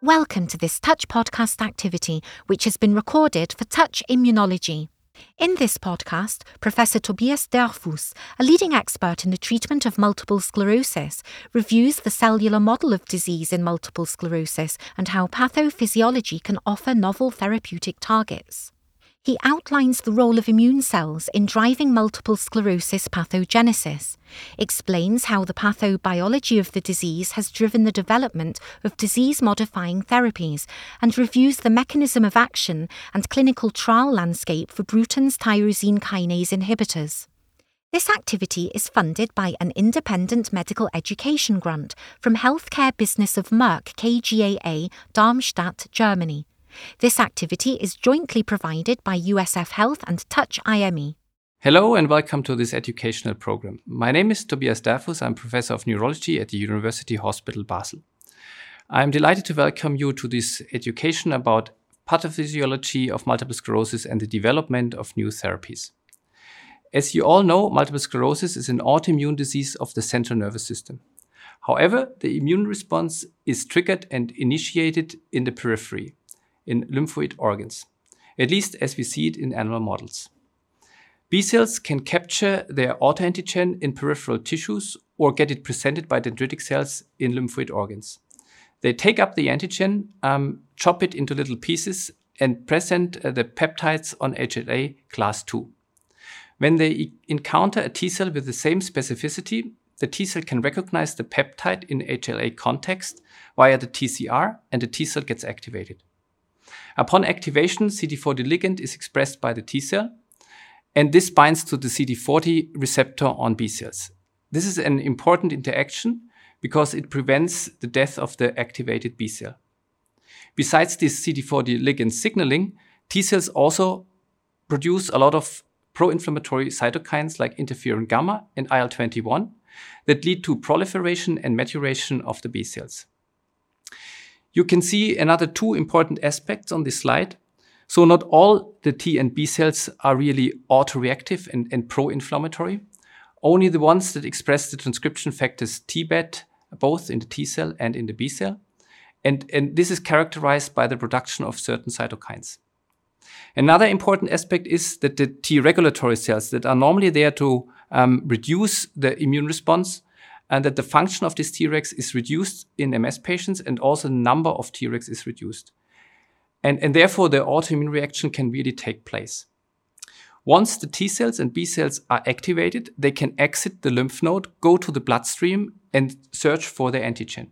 Welcome to this Touch podcast activity, which has been recorded for Touch Immunology. In this podcast, Professor Tobias Derfus, a leading expert in the treatment of multiple sclerosis, reviews the cellular model of disease in multiple sclerosis and how pathophysiology can offer novel therapeutic targets. He outlines the role of immune cells in driving multiple sclerosis pathogenesis, explains how the pathobiology of the disease has driven the development of disease-modifying therapies, and reviews the mechanism of action and clinical trial landscape for Bruton's tyrosine kinase inhibitors. This activity is funded by an independent medical education grant from Healthcare Business of Merck KGaA, Darmstadt, Germany. This activity is jointly provided by USF Health and Touch IME. Hello and welcome to this educational program. My name is Tobias Derfus. I'm Professor of Neurology at the University Hospital Basel. I'm delighted to welcome you to this education about pathophysiology of multiple sclerosis and the development of new therapies. As you all know, multiple sclerosis is an autoimmune disease of the central nervous system. However, the immune response is triggered and initiated in the periphery, in lymphoid organs, at least as we see it in animal models. B cells can capture their autoantigen in peripheral tissues or get it presented by dendritic cells in lymphoid organs. They take up the antigen, chop it into little pieces, and present the peptides on HLA class II. When they encounter a T cell with the same specificity, the T cell can recognize the peptide in HLA context via the TCR, and the T cell gets activated. Upon activation, CD40 ligand is expressed by the T cell, and this binds to the CD40 receptor on B cells. This is an important interaction because it prevents the death of the activated B cell. Besides this CD40 ligand signaling, T cells also produce a lot of pro-inflammatory cytokines like interferon gamma and IL-21 that lead to proliferation and maturation of the B cells. You can see another two important aspects on this slide. So not all the T and B cells are really autoreactive and pro-inflammatory. Only the ones that express the transcription factors TBET, both in the T cell and in the B cell. And this is characterized by the production of certain cytokines. Another important aspect is that the T regulatory cells that are normally there to reduce the immune response, and that the function of these Tregs is reduced in MS patients, and also the number of Tregs is reduced. And therefore, the autoimmune reaction can really take place. Once the T cells and B cells are activated, they can exit the lymph node, go to the bloodstream, and search for their antigen.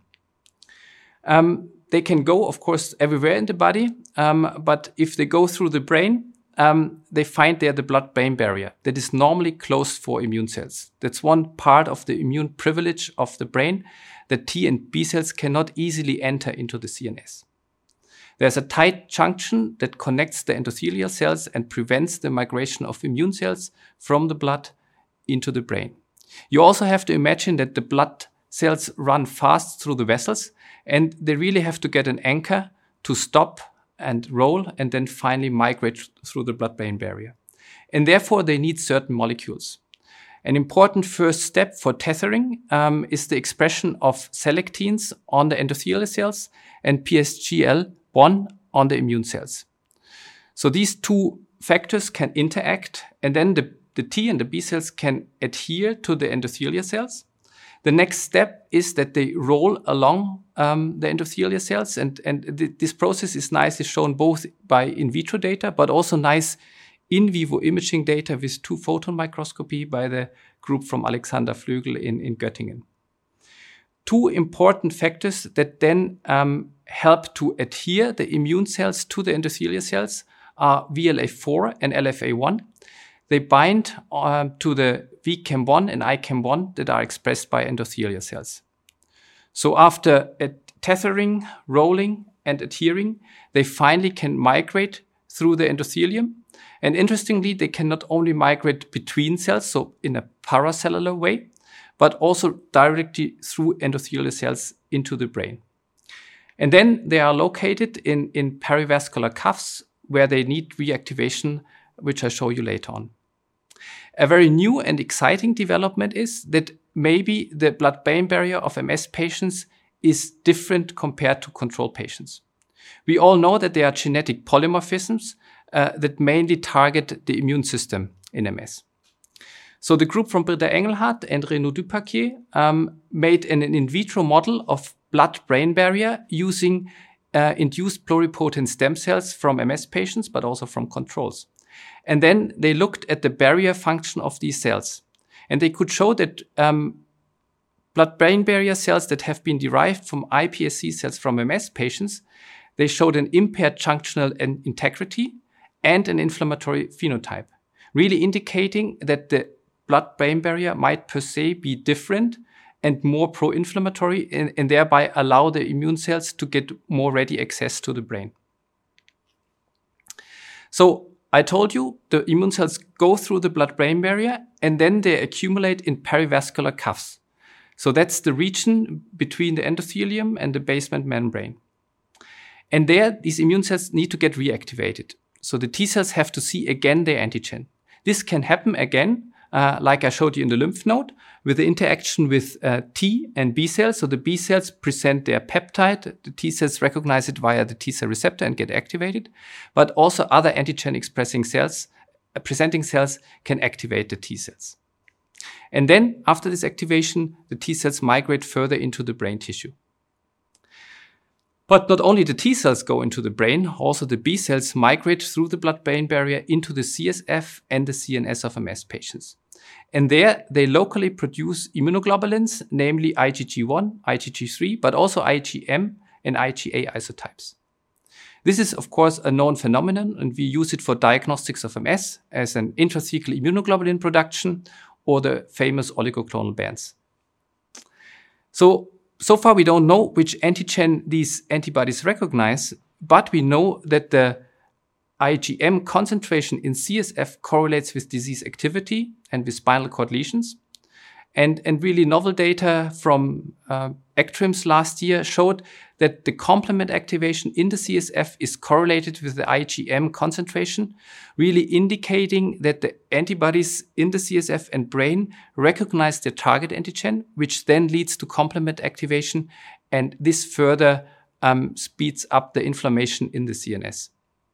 They can go, of course, everywhere in the body, but if they go through the brain, they find there the blood-brain barrier that is normally closed for immune cells. That's one part of the immune privilege of the brain, that T and B cells cannot easily enter into the CNS. There's a tight junction that connects the endothelial cells and prevents the migration of immune cells from the blood into the brain. You also have to imagine that the blood cells run fast through the vessels, and they really have to get an anchor to stop and roll, and then finally migrate through the blood-brain barrier. And therefore, they need certain molecules. An important first step for tethering is the expression of selectins on the endothelial cells and PSGL1 on the immune cells. So these two factors can interact, and then the T and the B cells can adhere to the endothelial cells. The next step is that they roll along the endothelial cells, and this process is nicely shown both by in vitro data, but also nice in vivo imaging data with 2-photon microscopy by the group from Alexander Flügel in Göttingen. Two important factors that then help to adhere the immune cells to the endothelial cells are VLA4 and LFA1. They bind to the VCAM1 and ICAM1 that are expressed by endothelial cells. So after tethering, rolling, and adhering, they finally can migrate through the endothelium. And interestingly, they can not only migrate between cells, so in a paracellular way, but also directly through endothelial cells into the brain. And then they are located in perivascular cuffs where they need reactivation, which I'll show you later on. A very new and exciting development is that maybe the blood-brain barrier of MS patients is different compared to control patients. We all know that there are genetic polymorphisms that mainly target the immune system in MS. So the group from Britta Engelhardt and Renaud Dupaquier made an in vitro model of blood-brain barrier using induced pluripotent stem cells from MS patients, but also from controls. And then they looked at the barrier function of these cells. And they could show that blood-brain barrier cells that have been derived from iPSC cells from MS patients, they showed an impaired junctional integrity and an inflammatory phenotype, really indicating that the blood-brain barrier might per se be different and more pro-inflammatory and thereby allow the immune cells to get more ready access to the brain. So I told you the immune cells go through the blood-brain barrier and then they accumulate in perivascular cuffs. So that's the region between the endothelium and the basement membrane. And there, these immune cells need to get reactivated. So the T cells have to see again their antigen. This can happen again, like I showed you in the lymph node, with the interaction with T and B cells. So the B cells present their peptide. The T cells recognize it via the T cell receptor and get activated. But also other antigen-expressing cells, presenting cells, can activate the T cells. And then, after this activation, the T cells migrate further into the brain tissue. But not only the T cells go into the brain, also the B cells migrate through the blood-brain barrier into the CSF and the CNS of MS patients. And there, they locally produce immunoglobulins, namely IgG1, IgG3, but also IgM and IgA isotypes. This is, of course, a known phenomenon, and we use it for diagnostics of MS as an intrathecal immunoglobulin production or the famous oligoclonal bands. So far we don't know which antigen these antibodies recognize, but we know that the IgM concentration in CSF correlates with disease activity and with spinal cord lesions. And really novel data from ECTRIMS last year showed that the complement activation in the CSF is correlated with the IgM concentration, really indicating that the antibodies in the CSF and brain recognize the target antigen, which then leads to complement activation, and this further speeds up the inflammation in the CNS.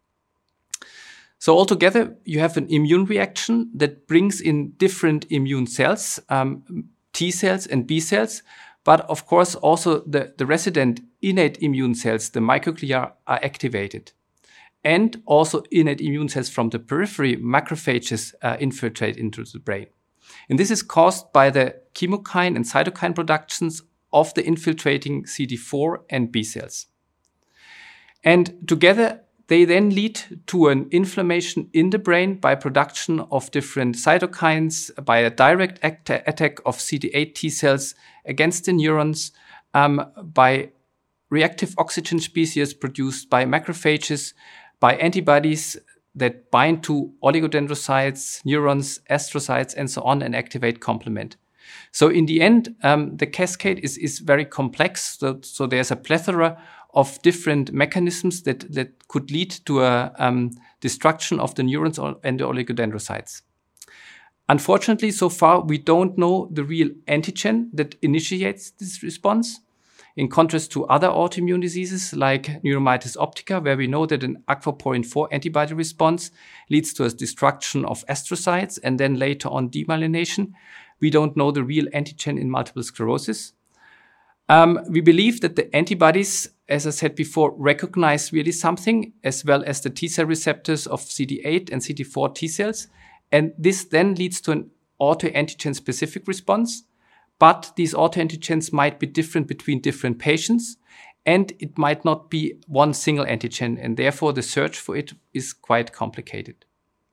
So altogether, you have an immune reaction that brings in different immune cells, T cells and B cells, but of course also the resident innate immune cells, the microglia, are activated. And also innate immune cells from the periphery, macrophages, infiltrate into the brain. And this is caused by the chemokine and cytokine productions of the infiltrating CD4 and B cells. And together, they then lead to an inflammation in the brain by production of different cytokines, by a direct attack of CD8 T cells against the neurons, by reactive oxygen species produced by macrophages, by antibodies that bind to oligodendrocytes, neurons, astrocytes, and so on, and activate complement. So in the end, the cascade is very complex. So there's a plethora of different mechanisms that could lead to a destruction of the neurons and the oligodendrocytes. Unfortunately, so far, we don't know the real antigen that initiates this response, in contrast to other autoimmune diseases like neuromyelitis optica, where we know that an aquaporin-4 antibody response leads to a destruction of astrocytes and then later on demyelination. We don't know the real antigen in multiple sclerosis. We believe that the antibodies, as I said before, recognize really something, as well as the T cell receptors of CD8 and CD4 T cells. And this then leads to an autoantigen specific response. But these autoantigens might be different between different patients, and it might not be one single antigen, and therefore the search for it is quite complicated.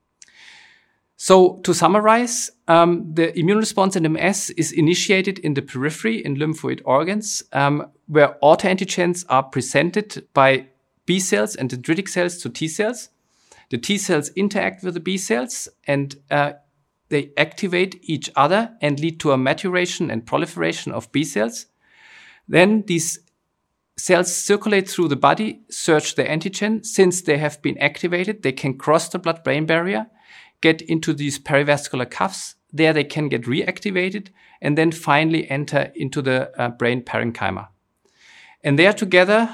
So to summarize, the immune response in MS is initiated in the periphery in lymphoid organs, where autoantigens are presented by B cells and dendritic cells to T cells. The T cells interact with the B cells and they activate each other and lead to a maturation and proliferation of B cells. Then these cells circulate through the body, search the antigen. Since they have been activated, they can cross the blood-brain barrier, get into these perivascular cuffs. There they can get reactivated and then finally enter into the brain parenchyma. And there together,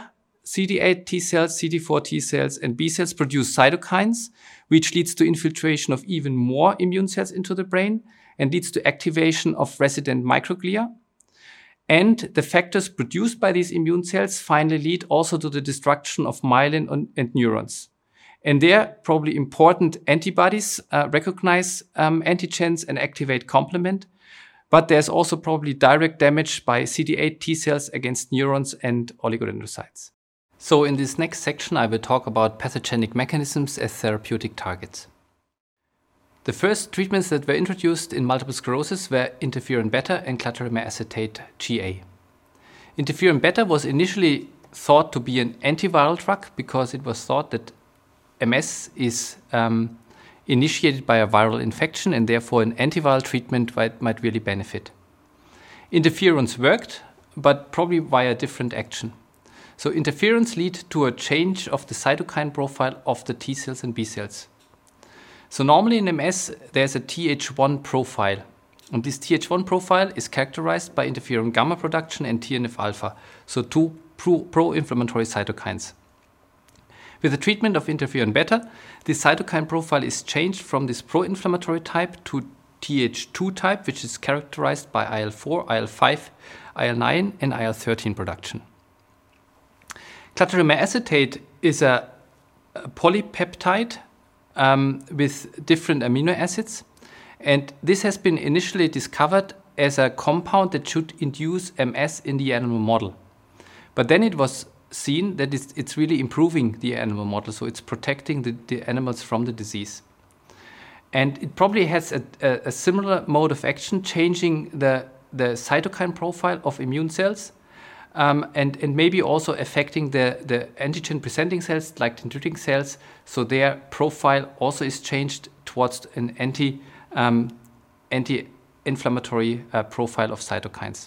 CD8 T cells, CD4 T cells, and B cells produce cytokines, which leads to infiltration of even more immune cells into the brain and leads to activation of resident microglia. And the factors produced by these immune cells finally lead also to the destruction of myelin and neurons. And there, probably important antibodies recognize antigens and activate complement. But there's also probably direct damage by CD8 T cells against neurons and oligodendrocytes. So in this next section, I will talk about pathogenic mechanisms as therapeutic targets. The first treatments that were introduced in multiple sclerosis were interferon beta and clatarimer acetate GA. Interferon beta was initially thought to be an antiviral drug because it was thought that MS is initiated by a viral infection and therefore an antiviral treatment might really benefit. Interferons worked, but probably via different action. So interferons lead to a change of the cytokine profile of the T cells and B cells. So normally in MS, there's a Th1 profile. And this Th1 profile is characterized by interferon gamma production and TNF-alpha, so two pro-inflammatory cytokines. With the treatment of interferon beta, the cytokine profile is changed from this pro-inflammatory type to Th2 type, which is characterized by IL-4, IL-5, IL-9, and IL-13 production. Clatarimer acetate is a polypeptide with different amino acids. And this has been initially discovered as a compound that should induce MS in the animal model. But then it was seen that it's really improving the animal model, so it's protecting the animals from the disease. And it probably has a similar mode of action, changing the cytokine profile of immune cells, and maybe also affecting the antigen-presenting cells, like dendritic cells, so their profile also is changed towards an anti-inflammatory profile of cytokines.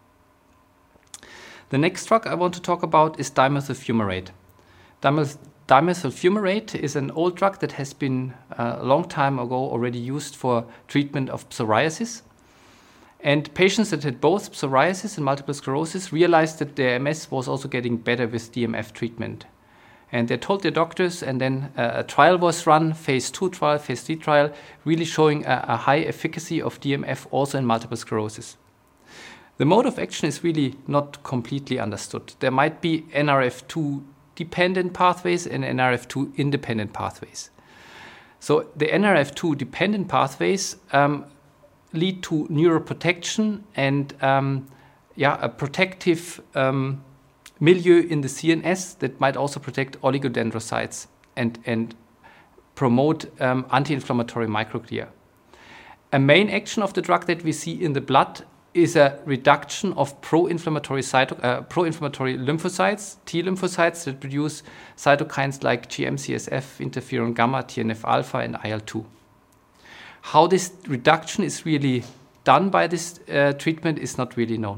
The next drug I want to talk about is dimethyl fumarate. Dimethyl fumarate is an old drug that has been a long time ago already used for treatment of psoriasis. And patients that had both psoriasis and multiple sclerosis realized that their MS was also getting better with DMF treatment. And they told their doctors, and then a trial was run, phase 2 trial, phase 3 trial, really showing a high efficacy of DMF also in multiple sclerosis. The mode of action is really not completely understood. There might be NRF2 dependent pathways and NRF2 independent pathways. So the NRF2 dependent pathways lead to neuroprotection and a protective milieu in the CNS that might also protect oligodendrocytes and promote anti-inflammatory microglia. A main action of the drug that we see in the blood is a reduction of pro-inflammatory lymphocytes, T lymphocytes that produce cytokines like GM-CSF, interferon gamma, TNF-alpha, and IL-2. How this reduction is really done by this treatment is not really known.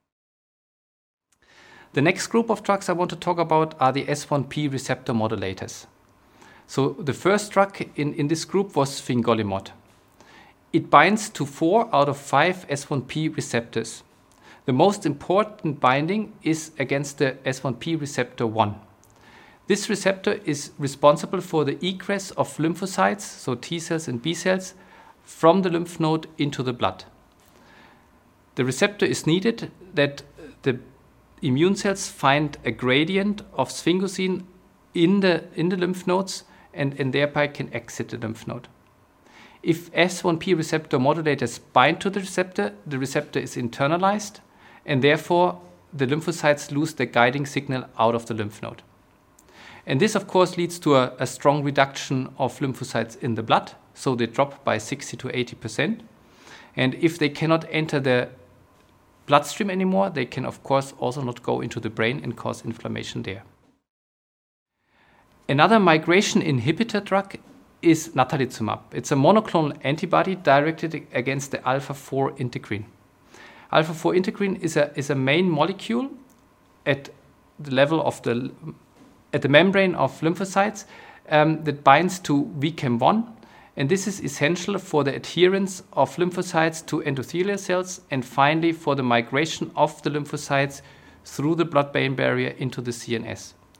The next group of drugs I want to talk about are the S1P receptor modulators. So the first drug in this group was fingolimod. It binds to 4 out of 5 S1P receptors. The most important binding is against the S1P receptor 1. This receptor is responsible for the egress of lymphocytes, so T cells and B cells, from the lymph node into the blood. The receptor is needed that the immune cells find a gradient of sphingosine in the lymph nodes and thereby can exit the lymph node. If S1P receptor modulators bind to the receptor is internalized, and therefore the lymphocytes lose their guiding signal out of the lymph node. And this, of course, leads to a strong reduction of lymphocytes in the blood, so they drop by 60 to 80%. And if they cannot enter the bloodstream anymore, they can, of course, also not go into the brain and cause inflammation there. Another migration inhibitor drug is natalizumab. It's a monoclonal antibody directed against the alpha-4 integrin. Alpha-4 integrin is a main molecule at the level of the membrane of lymphocytes that binds to VCAM1, and this is essential for the adherence of lymphocytes to endothelial cells and finally for the migration of the lymphocytes through the blood-brain barrier into the CNS.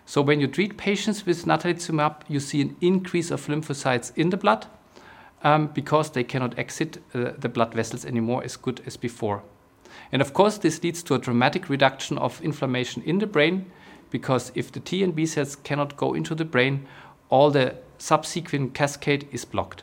So when you treat patients with natalizumab, you see an increase of lymphocytes in the blood because they cannot exit the blood vessels anymore as good as before. And of course, this leads to a dramatic reduction of inflammation in the brain, because if the T and B cells cannot go into the brain, all the subsequent cascade is blocked.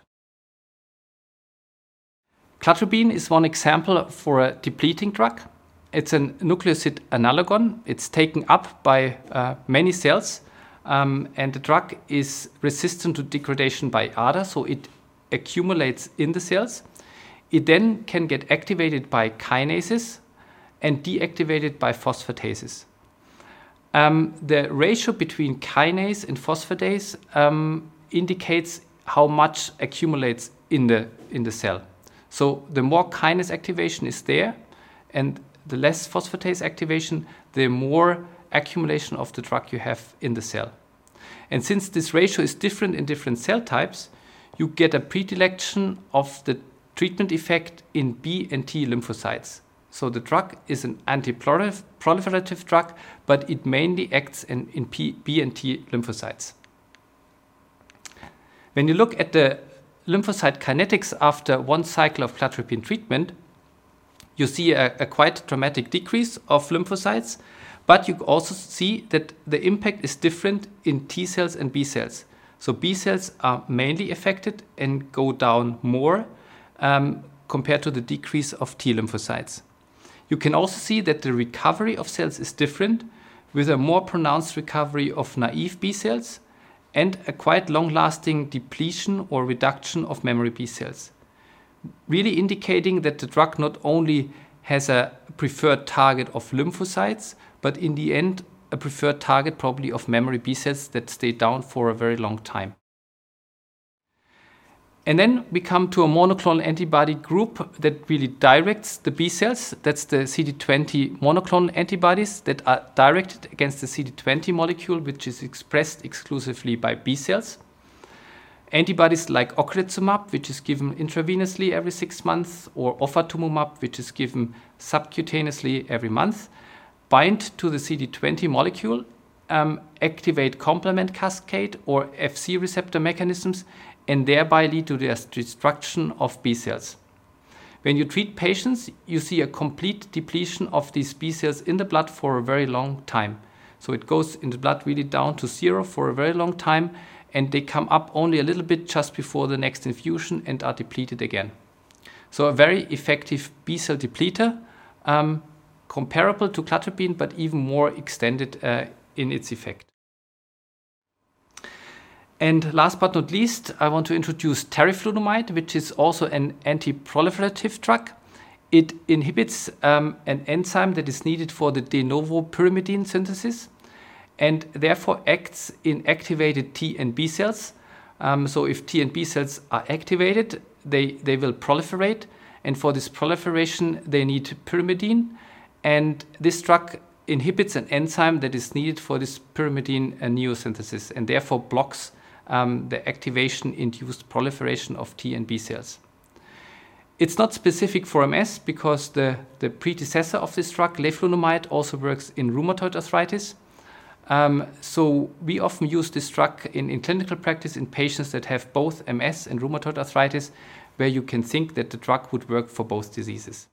Cladribine is one example for a depleting drug. It's a nucleoside analogon. It's taken up by many cells, and the drug is resistant to degradation by ADA, so it accumulates in the cells. It then can get activated by kinases and deactivated by phosphatases. The ratio between kinase and phosphatase indicates how much accumulates in the cell. So the more kinase activation is there and the less phosphatase activation, the more accumulation of the drug you have in the cell. And since this ratio is different in different cell types, you get a predilection of the treatment effect in B and T lymphocytes. So the drug is an anti-proliferative drug, but it mainly acts in B and T lymphocytes. When you look at the lymphocyte kinetics after one cycle of cladribine treatment, you see a quite dramatic decrease of lymphocytes, but you also see that the impact is different in T cells and B cells. So B cells are mainly affected and go down more compared to the decrease of T lymphocytes. You can also see that the recovery of cells is different, with a more pronounced recovery of naive B cells and a quite long-lasting depletion or reduction of memory B cells, really indicating that the drug not only has a preferred target of lymphocytes, but in the end, a preferred target probably of memory B cells that stay down for a very long time. And then we come to a monoclonal antibody group that really directs the B cells. That's the CD20 monoclonal antibodies that are directed against the CD20 molecule, which is expressed exclusively by B cells. Antibodies like ocrelizumab, which is given intravenously every 6 months, or ofatumumab, which is given subcutaneously every month, bind to the CD20 molecule, activate complement cascade or Fc receptor mechanisms, and thereby lead to the destruction of B cells. When you treat patients, you see a complete depletion of these B cells in the blood for a very long time. So it goes in the blood really down to zero for a very long time, and they come up only a little bit just before the next infusion and are depleted again. So a very effective B cell depleter, comparable to cladribine, but even more extended in its effect. And last but not least, I want to introduce teriflunomide, which is also an anti-proliferative drug. It inhibits an enzyme that is needed for the de novo pyrimidine synthesis, and therefore acts in activated T and B cells. So if T and B cells are activated, they will proliferate, and for this proliferation, they need pyrimidine, and this drug inhibits an enzyme that is needed for this pyrimidine neosynthesis, and therefore blocks the activation-induced proliferation of T and B cells. It's not specific for MS because the predecessor of this drug, leflunomide, also works in rheumatoid arthritis. So we often use this drug in clinical practice in patients that have both MS and rheumatoid arthritis, where you can think that the drug would work for both diseases.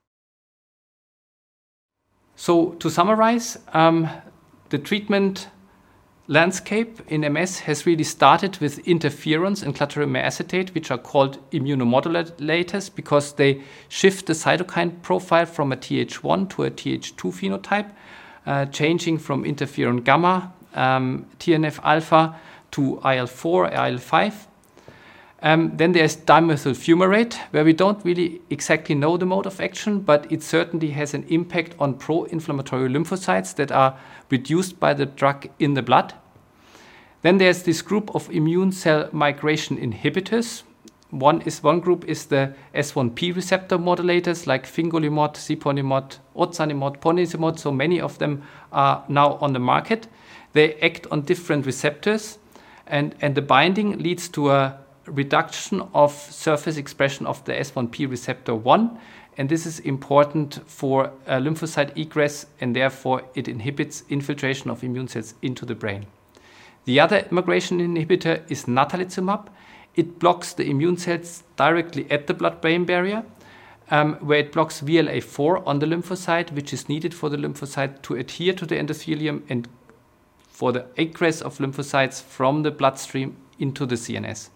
So to summarize, the treatment landscape in MS has really started with interferons and cladribine acetate, which are called immunomodulators because they shift the cytokine profile from a Th1 to a Th2 phenotype, changing from interferon gamma, TNF alpha to IL-4, IL-5. Then there's dimethyl fumarate, where we don't really exactly know the mode of action, but it certainly has an impact on pro-inflammatory lymphocytes that are reduced by the drug in the blood. Then there's this group of immune cell migration inhibitors. One group is the S1P receptor modulators like fingolimod, siponimod, ozanimod, ponesimod. So many of them are now on the market. They act on different receptors, and the binding leads to a reduction of surface expression of the S1P receptor 1, and this is important for lymphocyte egress, and therefore it inhibits infiltration of immune cells into the brain. The other migration inhibitor is natalizumab. It blocks the immune cells directly at the blood-brain barrier, where it blocks VLA4 on the lymphocyte, which is needed for the lymphocyte to adhere to the endothelium and for the egress of lymphocytes from the bloodstream into the CNS.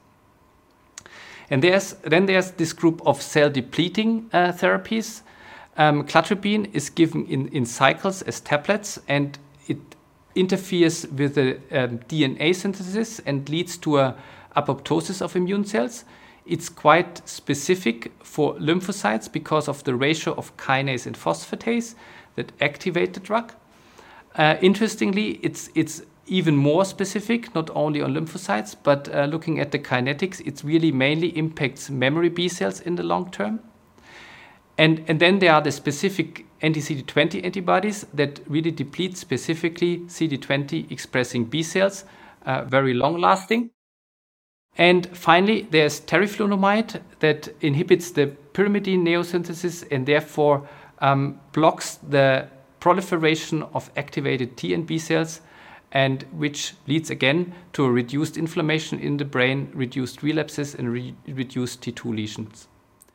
And then there's this group of cell-depleting therapies. Cladribine is given in cycles as tablets, and it interferes with the DNA synthesis and leads to a apoptosis of immune cells. It's quite specific for lymphocytes because of the ratio of kinase and phosphatase that activate the drug. Interestingly, it's even more specific, not only on lymphocytes, but looking at the kinetics, it really mainly impacts memory B cells in the long term. And then there are the specific anti-CD20 antibodies that really deplete specifically CD20 expressing B cells, very long lasting. And finally, there's teriflunomide that inhibits the pyrimidine neosynthesis and therefore blocks the proliferation of activated T and B cells, and which leads again to a reduced inflammation in the brain, reduced relapses, and reduced T2 lesions.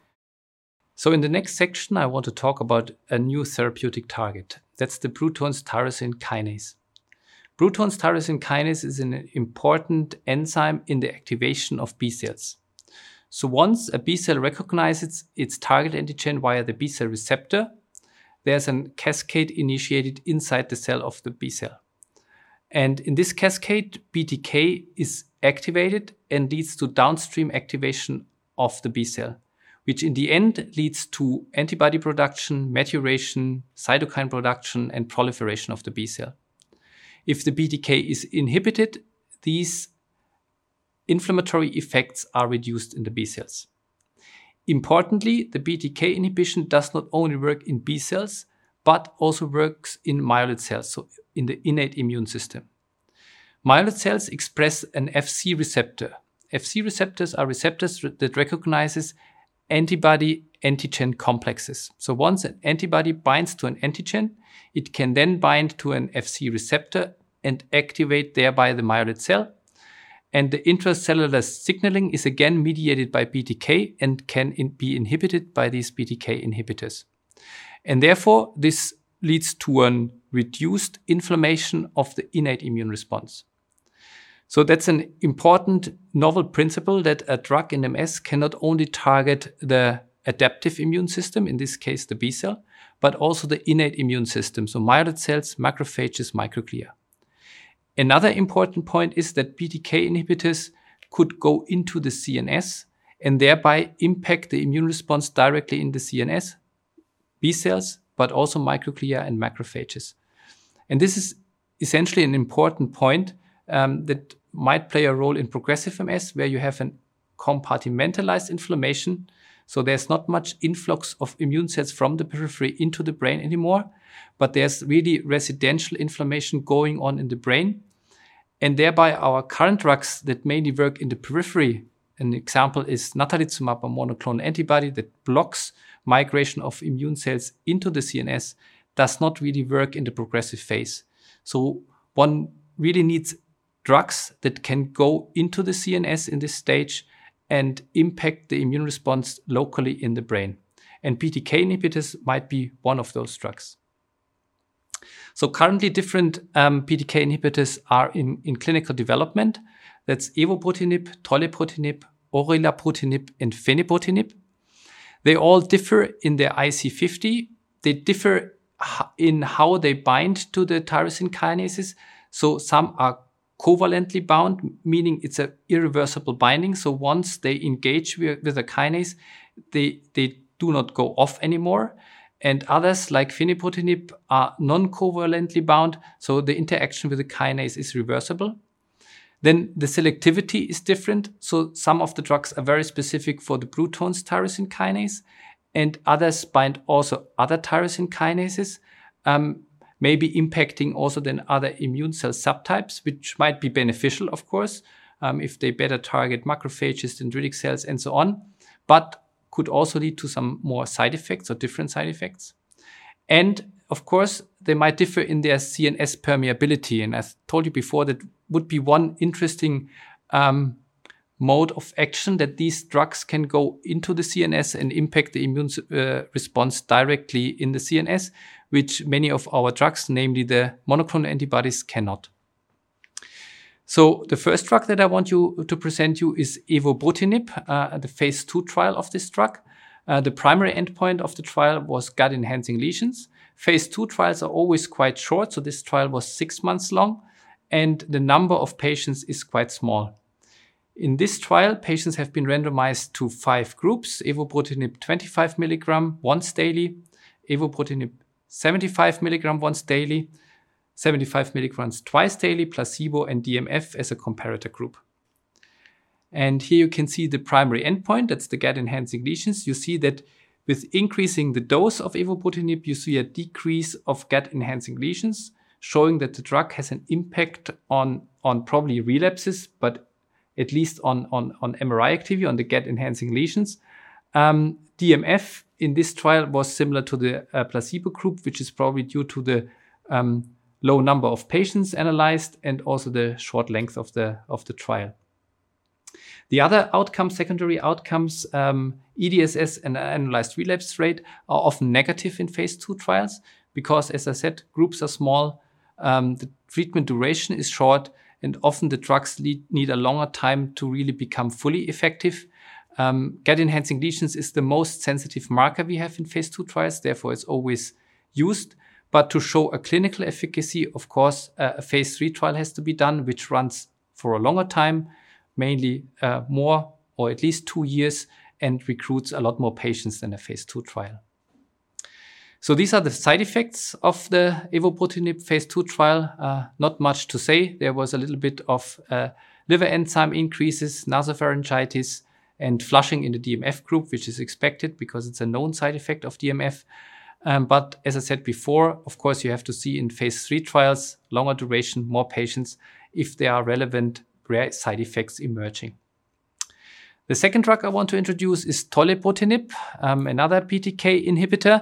So in the next section, I want to talk about a new therapeutic target. That's the Bruton's tyrosine kinase. Bruton's tyrosine kinase is an important enzyme in the activation of B cells. So once a B cell recognizes its target antigen via the B cell receptor, there's a cascade initiated inside the cell of the B cell. And in this cascade, BTK is activated and leads to downstream activation of the B cell, which in the end leads to antibody production, maturation, cytokine production, and proliferation of the B cell. If the BTK is inhibited, these inflammatory effects are reduced in the B cells. Importantly, the BTK inhibition does not only work in B cells, but also works in myeloid cells, so in the innate immune system. Myeloid cells express an Fc receptor. Fc receptors are receptors that recognizes antibody-antigen complexes. So once an antibody binds to an antigen, it can then bind to an Fc receptor and activate thereby the myeloid cell. And the intracellular signaling is again mediated by BTK and can be inhibited by these BTK inhibitors. And therefore, this leads to a reduced inflammation of the innate immune response. So that's an important novel principle that a drug in MS can not only target the adaptive immune system, in this case the B cell, but also the innate immune system, so myeloid cells, macrophages, microglia. Another important point is that BTK inhibitors could go into the CNS and thereby impact the immune response directly in the CNS, B cells, but also microglia and macrophages. And this is essentially an important point that might play a role in progressive MS, where you have a compartmentalized inflammation. So there's not much influx of immune cells from the periphery into the brain anymore, but there's really residential inflammation going on in the brain. And thereby our current drugs that mainly work in the periphery, an example is natalizumab, a monoclonal antibody that blocks migration of immune cells into the CNS, does not really work in the progressive phase. So one really needs drugs that can go into the CNS in this stage and impact the immune response locally in the brain. And BTK inhibitors might be one of those drugs. So currently different BTK inhibitors are in clinical development. That's evobrutinib, tolebrutinib, orelabrutinib, and fenebrutinib. They all differ in their IC50. They differ in how they bind to the tyrosine kinases. So some are covalently bound, meaning it's an irreversible binding. So once they engage with a kinase, they do not go off anymore. And others, like fenebrutinib, are non-covalently bound, so the interaction with the kinase is reversible. Then the selectivity is different. So some of the drugs are very specific for the Bruton's tyrosine kinase, and others bind also other tyrosine kinases, maybe impacting also then other immune cell subtypes, which might be beneficial, of course, if they better target macrophages, dendritic cells, and so on, but could also lead to some more side effects or different side effects. And of course, they might differ in their CNS permeability. And I told you before that would be one interesting mode of action, that these drugs can go into the CNS and impact the immune response directly in the CNS, which many of our drugs, namely the monoclonal antibodies, cannot. So the first drug that I want to present you is evobrutinib, the phase 2 trial of this drug. The primary endpoint of the trial was gut-enhancing lesions. Phase 2 trials are always quite short, so this trial was 6 months long, and the number of patients is quite small. In this trial, patients have been randomized to 5 groups: evobrutinib 25 mg once daily, evobrutinib 75 mg once daily, 75 mg twice daily, placebo, and DMF as a comparator group. And here you can see the primary endpoint, that's the gut-enhancing lesions. You see that with increasing the dose of evobrutinib, you see a decrease of gut-enhancing lesions, showing that the drug has an impact on probably relapses, but at least on MRI activity, on the gut-enhancing lesions. DMF in this trial was similar to the placebo group, which is probably due to the low number of patients analyzed and also the short length of the trial. The other outcomes, secondary outcomes, EDSS and annualized relapse rate, are often negative in phase 2 trials because, as I said, groups are small, the treatment duration is short, and often the drugs need a longer time to really become fully effective. Gut-enhancing lesions is the most sensitive marker we have in phase 2 trials, therefore it's always used. But to show a clinical efficacy, of course, a phase 3 trial has to be done, which runs for a longer time, mainly more or at least 2 years, and recruits a lot more patients than a phase 2 trial. So these are the side effects of the evobrutinib phase 2 trial. Not much to say. There was a little bit of liver enzyme increases, nasopharyngitis, and flushing in the DMF group, which is expected because it's a known side effect of DMF. But as I said before, of course, you have to see in phase 3 trials, longer duration, more patients, if there are relevant rare side effects emerging. The second drug I want to introduce is tolebrutinib, another BTK inhibitor.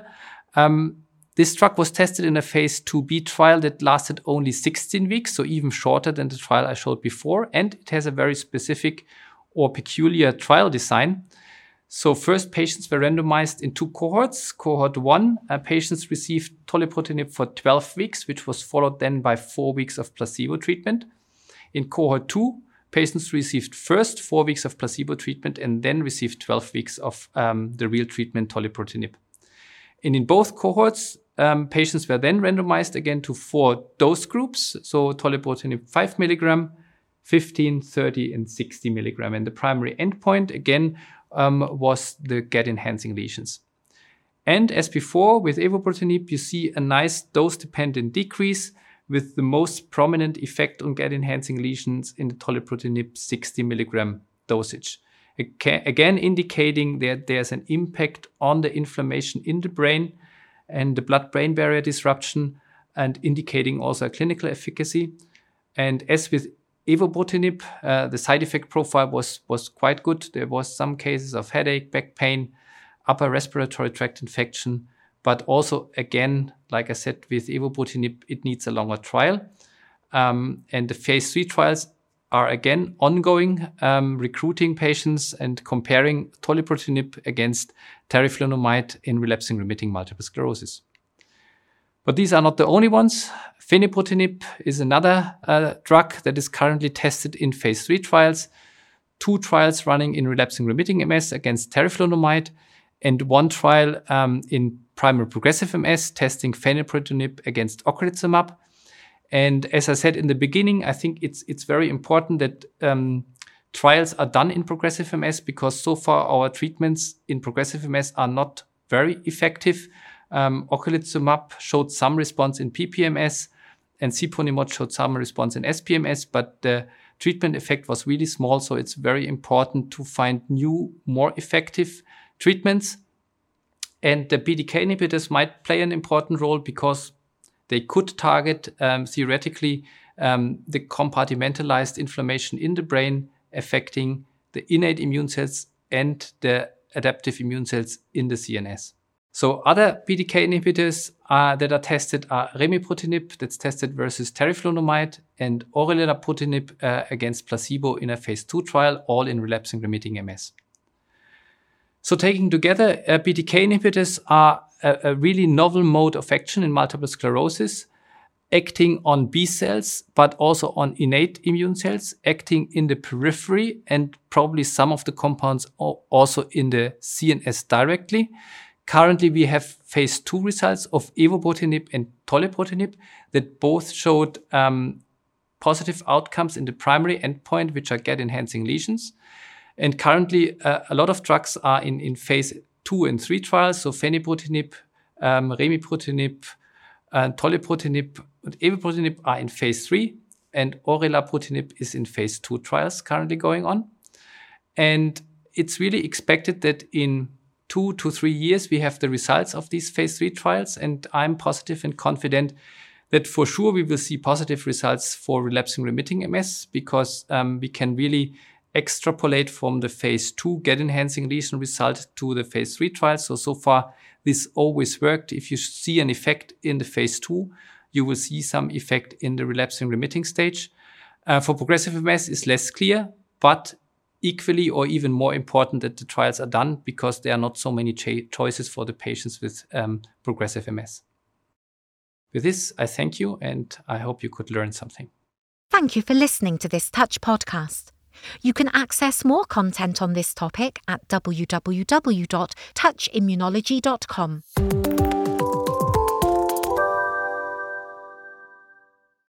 This drug was tested in a phase 2b trial that lasted only 16 weeks, so even shorter than the trial I showed before, and it has a very specific or peculiar trial design. So first, patients were randomized in 2 cohorts. Cohort 1, patients received tolebrutinib for 12 weeks, which was followed then by 4 weeks of placebo treatment. In cohort 2, patients received first 4 weeks of placebo treatment and then received 12 weeks of the real treatment, tolebrutinib. And in both cohorts, patients were then randomized again to 4 dose groups. So tolebrutinib 5 mg, 15, 30, and 60 mg. And the primary endpoint, again, was the gut-enhancing lesions. And as before, with evobrutinib, you see a nice dose-dependent decrease with the most prominent effect on gut-enhancing lesions in the tolebrutinib 60 mg dosage. Again, indicating that there's an impact on the inflammation in the brain and the blood-brain barrier disruption, and indicating also a clinical efficacy. And as with evobrutinib, the side effect profile was quite good. There was some cases of headache, back pain, upper respiratory tract infection, but also, again, like I said, with evobrutinib, it needs a longer trial. And the phase 3 trials are again ongoing, recruiting patients and comparing tolebrutinib against teriflunomide in relapsing remitting multiple sclerosis. But these are not the only ones. Fenebrutinib is another drug that is currently tested in phase 3 trials. 2 trials running in relapsing remitting MS against teriflunomide, and 1 trial in primary progressive MS testing fenebrutinib against ocrelizumab. And as I said in the beginning, I think it's very important that trials are done in progressive MS, because so far our treatments in progressive MS are not very effective. Ocrelizumab showed some response in PPMS, and siponimod showed some response in SPMS, but the treatment effect was really small. So it's very important to find new, more effective treatments. And the BTK inhibitors might play an important role because they could target, theoretically, the compartmentalized inflammation in the brain, affecting the innate immune cells and the adaptive immune cells in the CNS. So other BTK inhibitors that are tested are remibrutinib, that's tested versus teriflunomide, and orelabrutinib against placebo in a phase 2 trial, all in relapsing remitting MS. So taken together, BTK inhibitors are a really novel mode of action in multiple sclerosis, acting on B cells, but also on innate immune cells, acting in the periphery, and probably some of the compounds also in the CNS directly. Currently, we have phase 2 results of evobrutinib and tolebrutinib that both showed positive outcomes in the primary endpoint, which are GAD-enhancing lesions. And currently, a lot of drugs are in phase 2 and 3 trials. So fenebrutinib, remibrutinib, tolebrutinib, and evobrutinib are in phase 3. And orelabrutinib is in phase 2 trials currently going on. And it's really expected that in 2 to 3 years, we have the results of these phase 3 trials. And I'm positive and confident that for sure we will see positive results for relapsing remitting MS, because we can really extrapolate from the phase 2 GAD-enhancing lesion result to the phase 3 trial. So far, this always worked. If you see an effect in the phase 2, you will see some effect in the relapsing remitting stage. For progressive MS, it's less clear, but equally or even more important that the trials are done, because there are not so many choices for the patients with progressive MS. With this, I thank you, and I hope you could learn something. Thank you for listening to this Touch podcast. You can access more content on this topic at www.touchimmunology.com.